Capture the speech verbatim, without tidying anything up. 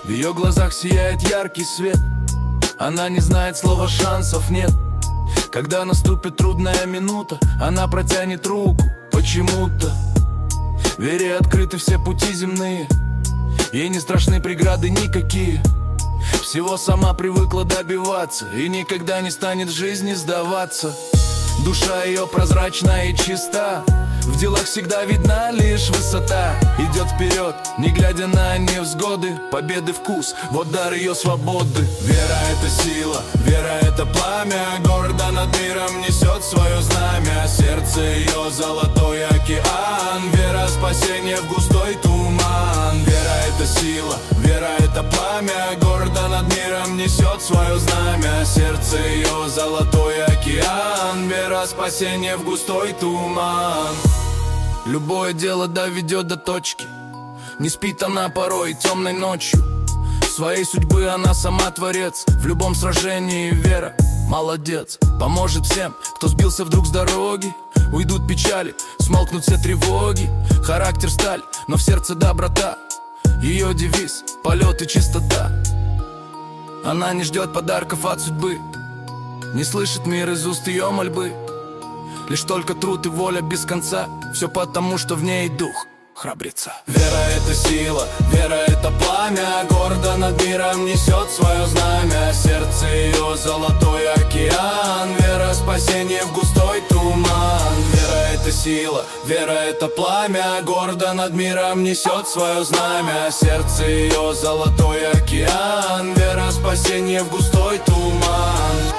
В ее глазах сияет яркий свет. Она не знает слова «шансов нет». Когда наступит трудная минута, она протянет руку почему-то. Вере открыты все пути земные, ей не страшны преграды никакие. Всего сама привыкла добиваться и никогда не станет в жизни сдаваться. Душа ее прозрачна и чиста, в делах всегда видна лишь высота. Идет вперед, не глядя на невзгоды, победы вкус, вот дар ее свободы. Вера — это сила, вера — это пламя, гордо над миром несет свое знамя. Сердце ее — золотой океан, вера — спасение в густой туман. Вера — это сила, вера — это пламя, гордо над миром несет свое знамя. Сердце ее — золотой океан, вера — спасение в густой туман. Любое дело доведет до точки, не спит она порой темной ночью. Своей судьбы она сама творец, в любом сражении вера молодец. Поможет всем, кто сбился вдруг с дороги, уйдут печали, смолкнут все тревоги. Характер сталь, но в сердце доброта, ее девиз — полет и чистота. Она не ждет подарков от судьбы, не слышит мир из уст ее мольбы. Лишь только труд и воля без конца, все потому, что в ней дух храбреца. Вера — это сила, вера — это пламя, гордо над миром несет свое знамя. Сердце ее — золотой океан, вера — спасение в густой туман. Вера — это сила, вера — это пламя, гордо над миром несет свое знамя. Сердце ее — золотой океан, вера — спасение в густой туман.